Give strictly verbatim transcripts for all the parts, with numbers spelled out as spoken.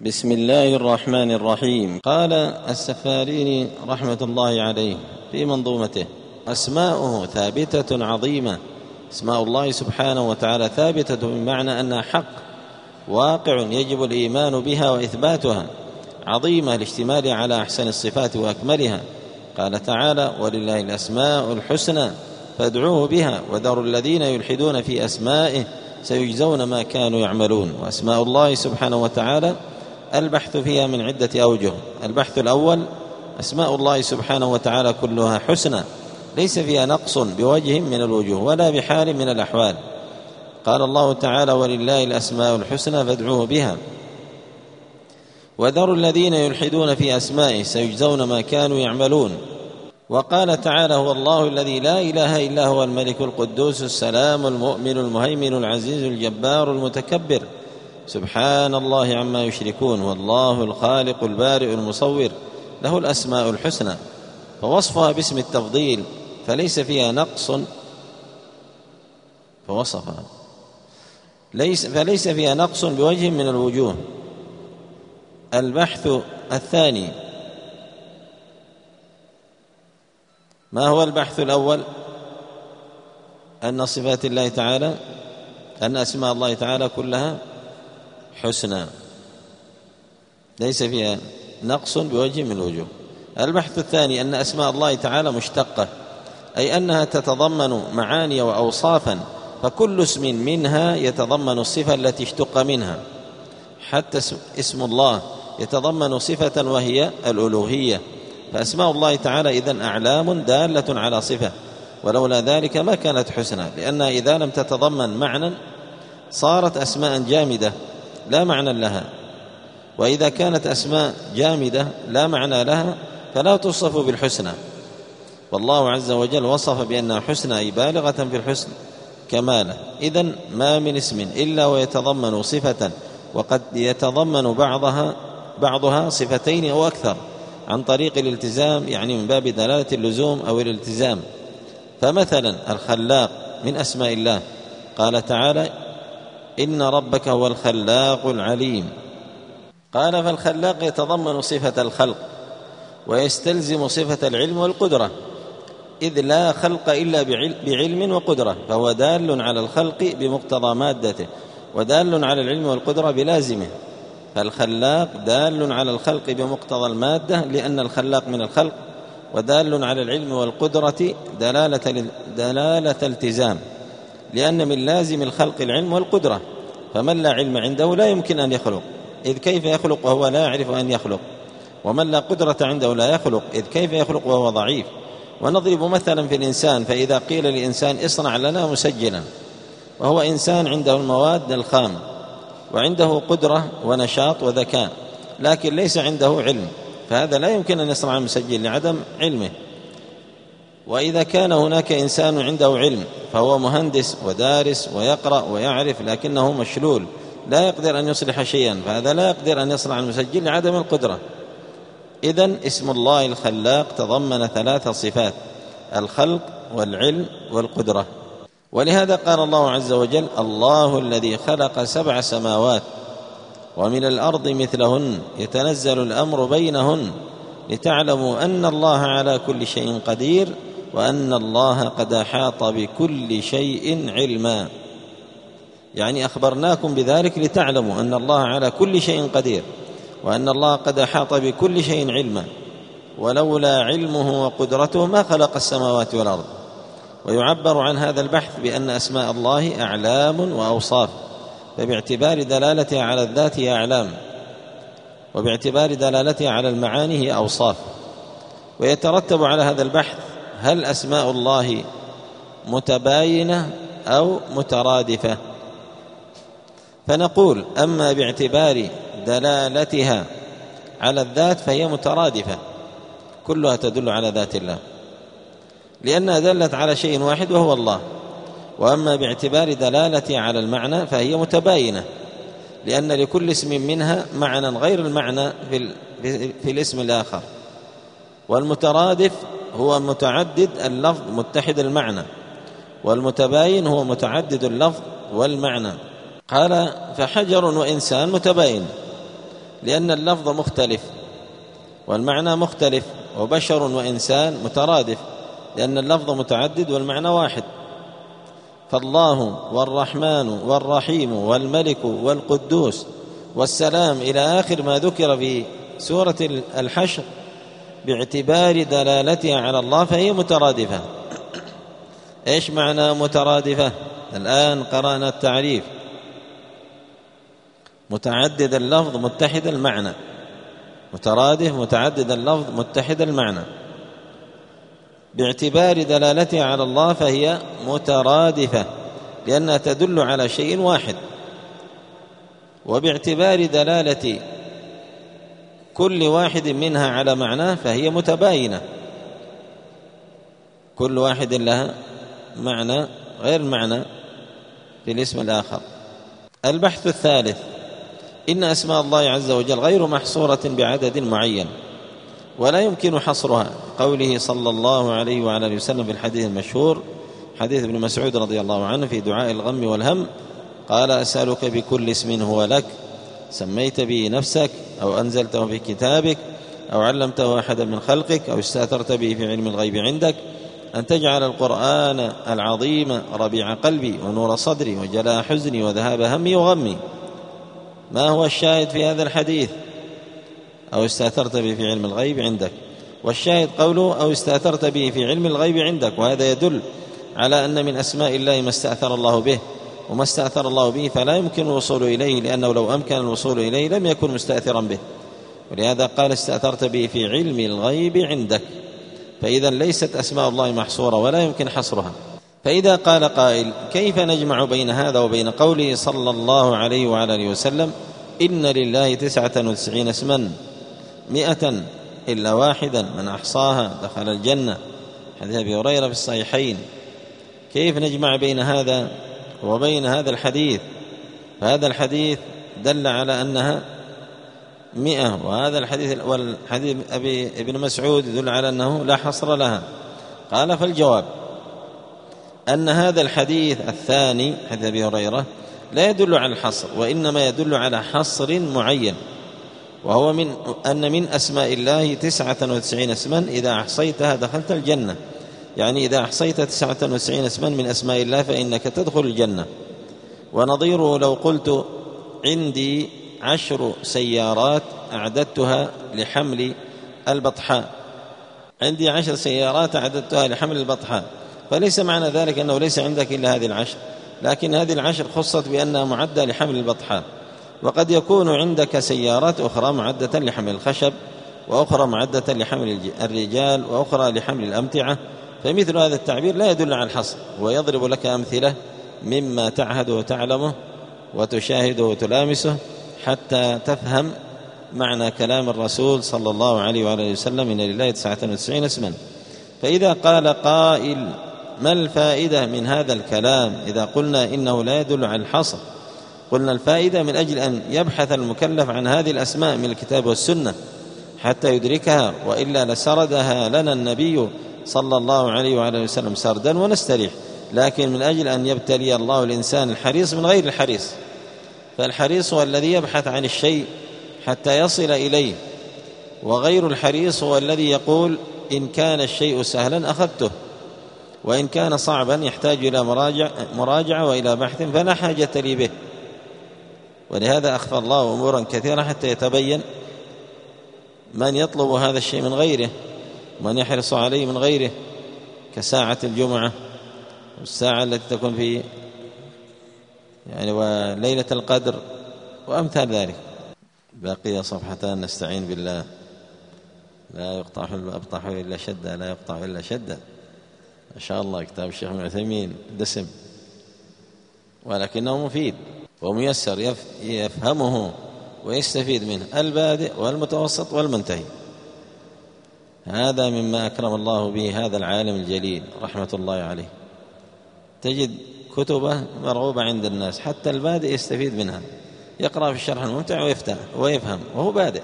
بسم الله الرحمن الرحيم. قال السفاريني رحمة الله عليه في منظومته: أسماؤه ثابتة عظيمة. أسماء الله سبحانه وتعالى ثابتة بمعنى أنها حق واقع يجب الإيمان بها وإثباتها، عظيمة الاشتمال على أحسن الصفات وأكملها. قال تعالى: ولله الأسماء الحسنى فادعوه بها وذروا الذين يلحدون في أسمائه سيجزون ما كانوا يعملون. وأسماء الله سبحانه وتعالى البحث فيها من عدة أوجه. البحث الأول: أسماء الله سبحانه وتعالى كلها حسنى ليس فيها نقص بوجه من الوجوه ولا بحال من الأحوال. قال الله تعالى: ولله الأسماء الحسنى فادعوه بها وذروا الذين يلحدون في أسمائه سيجزون ما كانوا يعملون. وقال تعالى: هو الله الذي لا إله إلا هو الملك القدوس السلام المؤمن المهيمن العزيز الجبار المتكبر سبحان الله عما يشركون والله الخالق البارئ المصور له الأسماء الحسنى. فوصفها باسم التفضيل فليس فيها نقص فوصفها ليس فليس فيها نقص بوجه من الوجوه. البحث الثاني: ما هو البحث الأول؟ أن صفات الله تعالى أن أسماء الله تعالى كلها حسنى ليس فيها نقص بوجه من الوجوه. البحث الثاني: أن أسماء الله تعالى مشتقة، أي أنها تتضمن معاني وأوصافا، فكل اسم منها يتضمن الصفة التي اشتق منها. حتى اسم الله يتضمن صفة وهي الألوهية، فأسماء الله تعالى إذن أعلام دالة على صفة، ولولا ذلك ما كانت حسنى، لأنها إذا لم تتضمن معنى صارت أسماء جامدة لا معنى لها، وإذا كانت أسماء جامدة لا معنى لها فلا توصف بالحسنى. والله عز وجل وصف بأنها حسنى أي بالغة في الحسن كماله. إذن ما من اسم إلا ويتضمن صفة، وقد يتضمن بعضها بعضها صفتين أو أكثر عن طريق الالتزام، يعني من باب دلالة اللزوم أو الالتزام. فمثلا الخلاق من أسماء الله، قال تعالى: إن ربك هو الخلاق العليم. قال: فالخلاق يتضمن صفة الخلق ويستلزم صفة العلم والقدرة، إذ لا خلق إلا بعلم وقدرة، فهو دال على الخلق بمقتضى مادته ودال على العلم والقدرة بلازمه. فالخلاق دال على الخلق بمقتضى المادة لأن الخلاق من الخلق، ودال على العلم والقدرة دلالة, دلالة التزام لأن من لازم الخلق العلم والقدرة، فمن لا علم عنده لا يمكن أن يخلق، إذ كيف يخلق وهو لا يعرف أن يخلق؟ ومن لا قدرة عنده لا يخلق، إذ كيف يخلق وهو ضعيف؟ ونضرب مثلا في الإنسان، فإذا قيل للإنسان اصنع لنا مسجلا، وهو إنسان عنده المواد الخام وعنده قدرة ونشاط وذكاء، لكن ليس عنده علم، فهذا لا يمكن أن يصنع المسجل لعدم علمه. وإذا كان هناك إنسان عنده علم فهو مهندس ودارس ويقرأ ويعرف، لكنه مشلول لا يقدر أن يصلح شيئا، فهذا لا يقدر أن يصنع المسجل لعدم القدرة. إذن اسم الله الخلاق تضمن ثلاث صفات: الخلق والعلم والقدرة. ولهذا قال الله عز وجل: الله الذي خلق سبع سماوات ومن الأرض مثلهن يتنزل الأمر بينهن لتعلموا أن الله على كل شيء قدير وأن الله قد أحاط بكل شيء علما. يعني أخبرناكم بذلك لتعلموا أن الله على كل شيء قدير وأن الله قد أحاط بكل شيء علما، ولولا علمه وقدرته ما خلق السماوات والأرض. ويعبر عن هذا البحث بأن أسماء الله أعلام وأوصاف، فباعتبار دلالتها على الذات هي أعلام، وباعتبار دلالتها على المعاني هي أوصاف. ويترتب على هذا البحث: هل أسماء الله متباينة أو مترادفة؟ فنقول: أما باعتبار دلالتها على الذات فهي مترادفة، كلها تدل على ذات الله لأنها دلت على شيء واحد وهو الله. وأما باعتبار دلالتها على المعنى فهي متباينة، لأن لكل اسم منها معنى غير المعنى في, في الاسم الآخر. والمترادف هو متعدد اللفظ متحد المعنى، والمتباين هو متعدد اللفظ والمعنى. قال: فحجر وإنسان متباين، لأن اللفظ مختلف والمعنى مختلف، وبشر وإنسان مترادف، لأن اللفظ متعدد والمعنى واحد. فالله والرحمن والرحيم والملك والقدوس والسلام إلى آخر ما ذكر في سورة الحشر باعتبار دلالتها على الله فهي مترادفة. إيش معنى مترادفة؟ الآن قرأنا التعريف: متعدد اللفظ متحد المعنى. مترادف متعدد اللفظ متحد المعنى، باعتبار دلالتها على الله فهي مترادفة لأنها تدل على شيء واحد، وباعتبار دلالة كل واحد منها على معناه فهي متباينة، كل واحد لها معنى غير معنى في الاسم الآخر. البحث الثالث: إن أسماء الله عز وجل غير محصورة بعدد معين ولا يمكن حصرها، قوله صلى الله عليه وعلى آله وسلم في الحديث المشهور حديث ابن مسعود رضي الله عنه في دعاء الغم والهم قال: أسألك بكل اسم هو لك سميت به نفسك أو أنزلته في كتابك أو علمته أحدا من خلقك أو استأثرت به في علم الغيب عندك أن تجعل القرآن العظيم ربيع قلبي ونور صدري وجلاء حزني وذهاب همي وغمي. ما هو الشاهد في هذا الحديث؟ أو استأثرت به في علم الغيب عندك، والشاهد قوله أو استأثرت به في علم الغيب عندك، وهذا يدل على أن من أسماء الله ما استأثر الله به، وما استأثر الله به فلا يمكن الوصول إليه، لأنه لو أمكن الوصول إليه لم يكن مستأثرا به، ولهذا قال استأثرت به في علم الغيب عندك. فإذا ليست أسماء الله محصورة ولا يمكن حصرها. فإذا قال قائل: كيف نجمع بين هذا وبين قوله صلى الله عليه وعلى آله وسلم: إن لله تسعة وتسعين اسما مئة إلا واحدا من أحصاها دخل الجنة، حديث أبي هريرة في الصحيحين. كيف نجمع بين هذا وبين هذا الحديث؟ فهذا الحديث دل على أنها مئة، وهذا الحديث والحديث أبي ابن مسعود يدل على أنه لا حصر لها. قال: فالجواب أن هذا الحديث الثاني حديث أبي هريرة لا يدل على الحصر، وإنما يدل على حصر معين، وهو من أن من أسماء الله تسعة وتسعين اسما إذا أحصيتها دخلت الجنة، يعني إذا أحصيت تسعة وتسعين اسما من أسماء الله فإنك تدخل الجنة. ونظيره لو قلت عندي عشر سيارات أعددتها لحمل البطحاء، عندي عشر سيارات أعددتها لحمل البطحاء، فليس معنى ذلك أنه ليس عندك إلا هذه العشر، لكن هذه العشر خصت بأنها معدة لحمل البطحاء. وقد يكون عندك سيارات أخرى معدة لحمل الخشب، وأخرى معدة لحمل الرجال، وأخرى لحمل الأمتعة، فمثل هذا التعبير لا يدل على الحصر، ويضرب لك أمثلة مما تعهد وتعلمه وتشاهده وتلامسه حتى تفهم معنى كلام الرسول صلى الله عليه وعلى آله وسلم: إن لله تسعة وتسعين اسما. فإذا قال قائل: ما الفائدة من هذا الكلام إذا قلنا إنه لا يدل على الحصر؟ قلنا: الفائدة من أجل أن يبحث المكلف عن هذه الأسماء من الكتاب والسنة حتى يدركها، وإلا لسردها لنا النبي صلى الله عليه وعلى آله وسلم سردا ونستريح. لكن من أجل أن يبتلي الله الإنسان الحريص من غير الحريص، فالحريص هو الذي يبحث عن الشيء حتى يصل إليه، وغير الحريص هو الذي يقول إن كان الشيء سهلا أخذته، وإن كان صعبا يحتاج إلى مراجع مراجعة وإلى بحث فلا حاجة لي به. ولهذا أخفى الله أمورا كثيرة حتى يتبين من يطلب هذا الشيء من غيره، ومن يحرص عليه من غيره، كساعة الجمعة والساعة التي تكون في يعني وليلة القدر وأمثال ذلك. باقي صفحتان. نستعين بالله. لا يقطع الأبطح إلا شدة، لا يقطع إلا شدة. ما شاء الله كتاب الشيخ ابن عثيمين دسم، ولكنه مفيد وميسر يفهمه ويستفيد منه البادئ والمتوسط والمنتهي. هذا مما أكرم الله به هذا العالم الجليل رحمة الله عليه. تجد كتبه مرغوبة عند الناس، حتى البادئ يستفيد منها، يقرأ في الشرح الممتع ويفتح ويفهم وهو بادئ،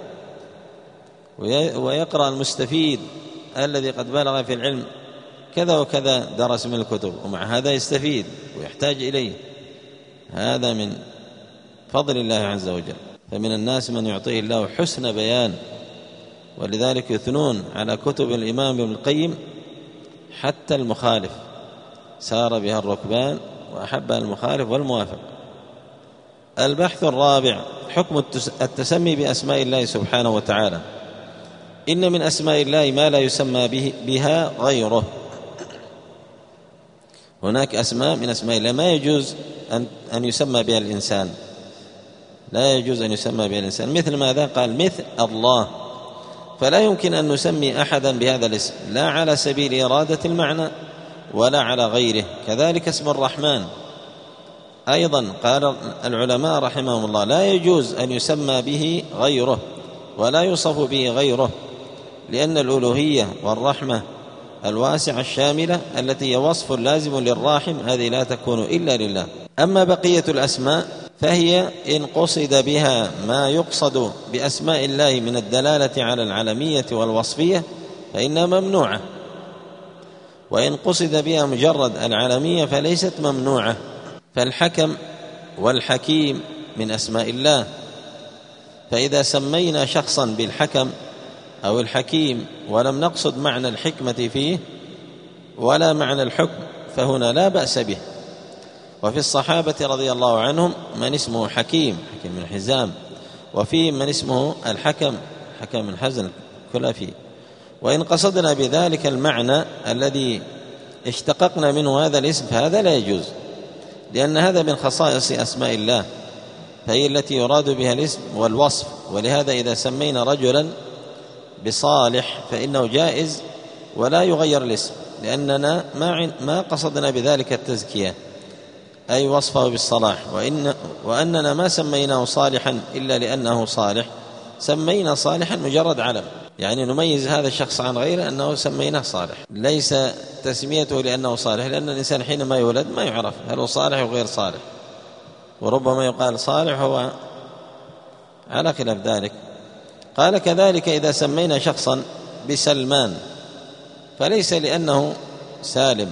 ويقرأ المستفيد الذي قد بلغ في العلم كذا وكذا درس من الكتب، ومع هذا يستفيد ويحتاج إليه. هذا من فضل الله عز وجل. فمن الناس من يعطيه الله حسن بيان، ولذلك يثنون على كتب الإمام ابن القيم حتى المخالف سار بها الركبان وأحبها المخالف والموافق. البحث الرابع حكم التسمي بأسماء الله سبحانه وتعالى. إن من أسماء الله ما لا يسمى به بها غيره. هناك أسماء من أسماء الله ما يجوز أن أن يسمى بها الإنسان، لا يجوز أن يسمى بها الإنسان. مثل ماذا؟ قال مثل الله، فلا يمكن أن نسمي أحدا بهذا الاسم لا على سبيل إرادة المعنى ولا على غيره. كذلك اسم الرحمن أيضا قال العلماء رحمهم الله لا يجوز أن يسمى به غيره ولا يوصف به غيره، لأن الألوهية والرحمة الواسعة الشاملة التي هي وصف لازم للراحم هذه لا تكون إلا لله. أما بقية الأسماء فهي إن قصد بها ما يقصد بأسماء الله من الدلالة على العلمية والوصفية فإنها ممنوعة، وإن قصد بها مجرد العلمية فليست ممنوعة. فالحكم والحكيم من أسماء الله، فإذا سمينا شخصا بالحكم أو الحكيم ولم نقصد معنى الحكمة فيه ولا معنى الحكم فهنا لا بأس به. وفي الصحابة رضي الله عنهم من اسمه حكيم حكيم من حزام، وفيه من اسمه الحكم حكم من حزن كل فيه. وإن قصدنا بذلك المعنى الذي اشتققنا منه هذا الاسم فهذا لا يجوز، لأن هذا من خصائص أسماء الله فهي التي يراد بها الاسم والوصف. ولهذا إذا سمينا رجلا بصالح فإنه جائز ولا يغير الاسم، لأننا ما ما قصدنا بذلك التزكية أي وصفه بالصلاح، وإن وأننا ما سميناه صالحا إلا لأنه صالح، سمينا صالحا مجرد علم، يعني نميز هذا الشخص عن غيره أنه سميناه صالح، ليس تسميته لأنه صالح، لأن الإنسان حينما يولد ما يعرف هل هو صالح وغير صالح، وربما يقال صالح هو على خلاف ذلك. قال كذلك إذا سمينا شخصا بسلمان فليس لأنه سالم،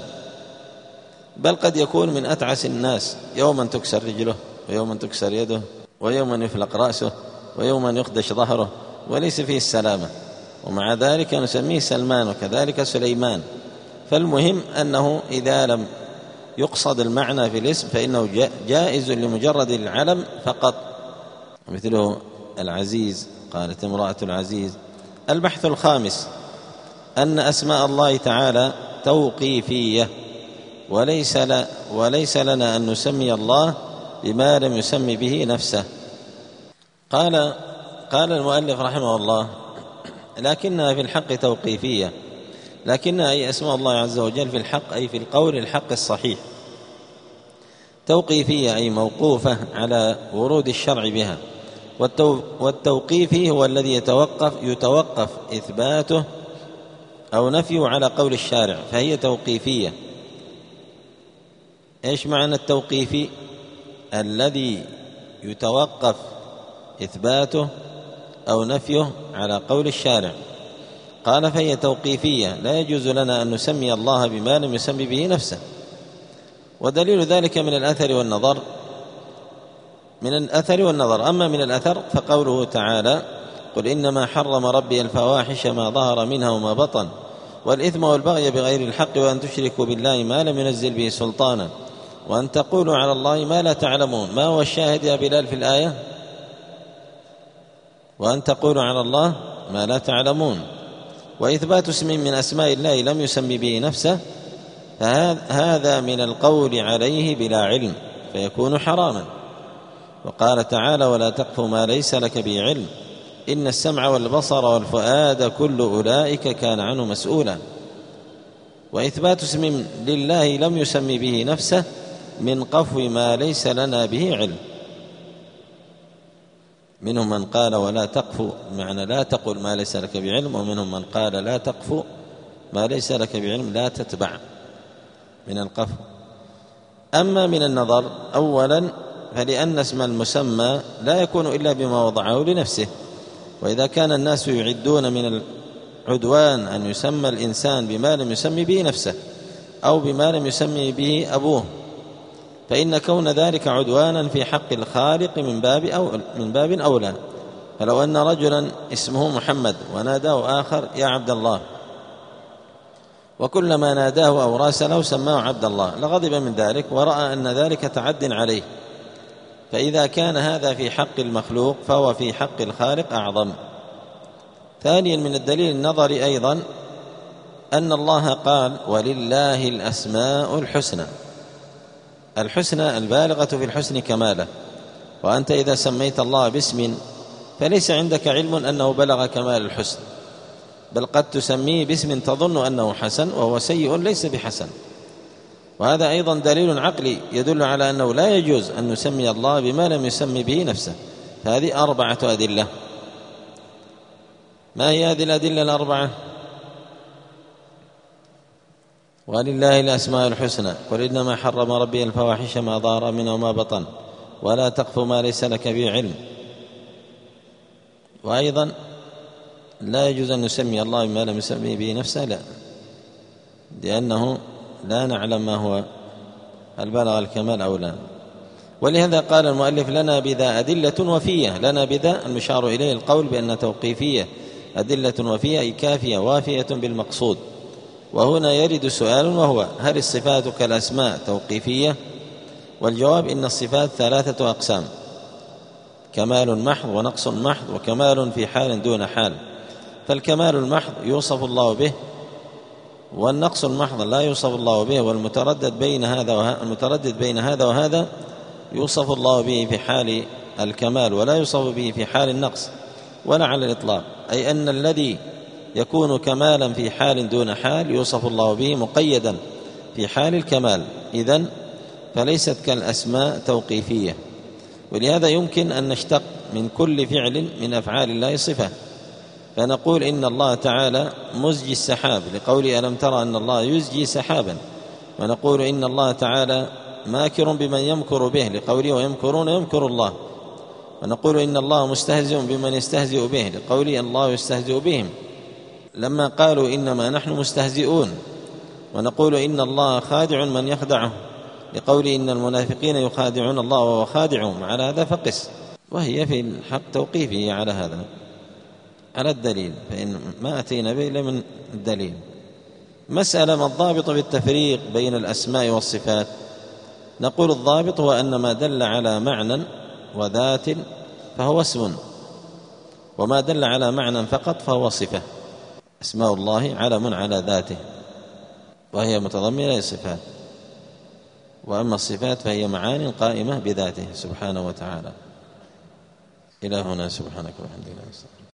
بل قد يكون من أتعس الناس، يوما تكسر رجله ويوما تكسر يده ويوما يفلق رأسه ويوما يخدش ظهره وليس فيه السلامة، ومع ذلك نسميه سلمان، وكذلك سليمان. فالمهم أنه إذا لم يقصد المعنى في الاسم فإنه جائز لمجرد العلم فقط، مثله العزيز قالت امرأة العزيز. البحث الخامس أن أسماء الله تعالى توقيفية، وليس, ل... وليس لنا أن نسمي الله بما لم يسمي به نفسه. قال قال المؤلف رحمه الله لكنها في الحق توقيفية، لكنها أي أسماء الله عز وجل في الحق أي في القول الحق الصحيح، توقيفية أي موقوفة على ورود الشرع بها. والتو... والتوقيفي هو الذي يتوقف يتوقف إثباته أو نفيه على قول الشارع فهي توقيفية. إيش معنى التوقيفي؟ الذي يتوقف إثباته أو نفيه على قول الشارع. قال فهي توقيفية، لا يجوز لنا أن نسمي الله بما لم يسمي به نفسه. ودليل ذلك من الأثر والنظر من الأثر والنظر أما من الأثر فقوله تعالى قل إنما حرم ربي الفواحش ما ظهر منها وما بطن والإثم والبغي بغير الحق وأن تشركوا بالله ما لم ينزل به سلطانا وأن تقولوا على الله ما لا تعلمون. ما هو الشاهد يا بلال في الآية؟ وأن تقولوا على الله ما لا تعلمون. وإثبات اسم من أسماء الله لم يسمي به نفسه فهذا من القول عليه بلا علم فيكون حراما. وقال تعالى ولا تقف ما ليس لك به علم إن السمع والبصر والفؤاد كل أولئك كان عنه مسؤولا. وإثبات اسم لله لم يسمي به نفسه من قفو ما ليس لنا به علم. منهم من قال ولا تقف معنى لا تقل ما ليس لك بعلم، ومنهم من قال لا تقف ما ليس لك بعلم لا تتبع من القفو. أما من النظر أولا فلأن اسم المسمى لا يكون إلا بما وضعه لنفسه، وإذا كان الناس يعدون من العدوان أن يسمى الإنسان بما لم يسمي به نفسه أو بما لم يسمي به أبوه فإن كون ذلك عدوانا في حق الخالق من باب أو من باب أولى. فلو أن رجلا اسمه محمد وناداه آخر يا عبد الله، وكلما ناداه أو راسله سماه عبد الله، لغضب من ذلك ورأى أن ذلك تعد عليه. فإذا كان هذا في حق المخلوق فهو في حق الخالق أعظم. ثانيا من الدليل النظري أيضا أن الله قال ولله الأسماء الحسنى، الحسنى البالغة في الحسن كماله. وأنت إذا سميت الله باسم فليس عندك علم أنه بلغ كمال الحسن، بل قد تسميه باسم تظن أنه حسن وهو سيء ليس بحسن. وهذا أيضا دليل عقلي يدل على أنه لا يجوز أن نسمي الله بما لم يسمي به نفسه. فهذه أربعة أدلة. ما هي هذه الأدلة الأربعة؟ ولله الأسماء الحسنى، قل إنما حرم ربي الفواحش ما ظهر منها وما بطن ولا تقف ما ليس لك به علم. وأيضا لا يجوز أن نسمي الله بما لم يسمي به نفسه، لا، لأنه لا نعلم ما هو هل بلغ الكمال أو لا. ولهذا قال المؤلف لنا بذا أدلة وفية. لنا بذا المشار إليه القول بأن توقيفية أدلة وفية أي كافية وافية بالمقصود. وهنا يرد سؤال وهو هل الصفات كالأسماء توقيفية؟ والجواب إن الصفات ثلاثة أقسام: كمال محض ونقص محض وكمال في حال دون حال. فالكمال المحض يوصف الله به، والنقص المحض لا يوصف الله به، والمتردد بين هذا وهذا المتردد بين هذا وهذا يوصف الله به في حال الكمال ولا يوصف به في حال النقص ولا على الإطلاق. أي أن الذي يكون كمالا في حال دون حال يوصف الله به مقيدا في حال الكمال، إذن فليست كالأسماء توقيفية. ولهذا يمكن أن نشتق من كل فعل من أفعال الله صفة، فنقول إن الله تعالى مزجي السحاب لقوله ألم ترى أن الله يزجي سحابا، ونقول إن الله تعالى ماكر بمن يمكر به لقوله ويمكرون يمكر الله، ونقول إن الله مستهزئ بمن يستهزئ به لقوله الله يستهزئ بهم لما قالوا إنما نحن مستهزئون، ونقول إن الله خادع من يخدعه لقوله إن المنافقين يخادعون الله وهو خادعهم. على هذا فقس، وهي في الحق توقيفية على هذا على الدليل، فإن ما أتينا به إلا من الدليل. مسألة ما الضابط بالتفريق بين الأسماء والصفات؟ نقول الضابط هو أن ما دل على معنى وذات فهو اسم، وما دل على معنى فقط فهو صفة. أسماء الله علم على ذاته وهي متضمنة للصفات، وأما الصفات فهي معان قائمة بذاته سبحانه وتعالى. إلى هنا سبحانك وبحمدك.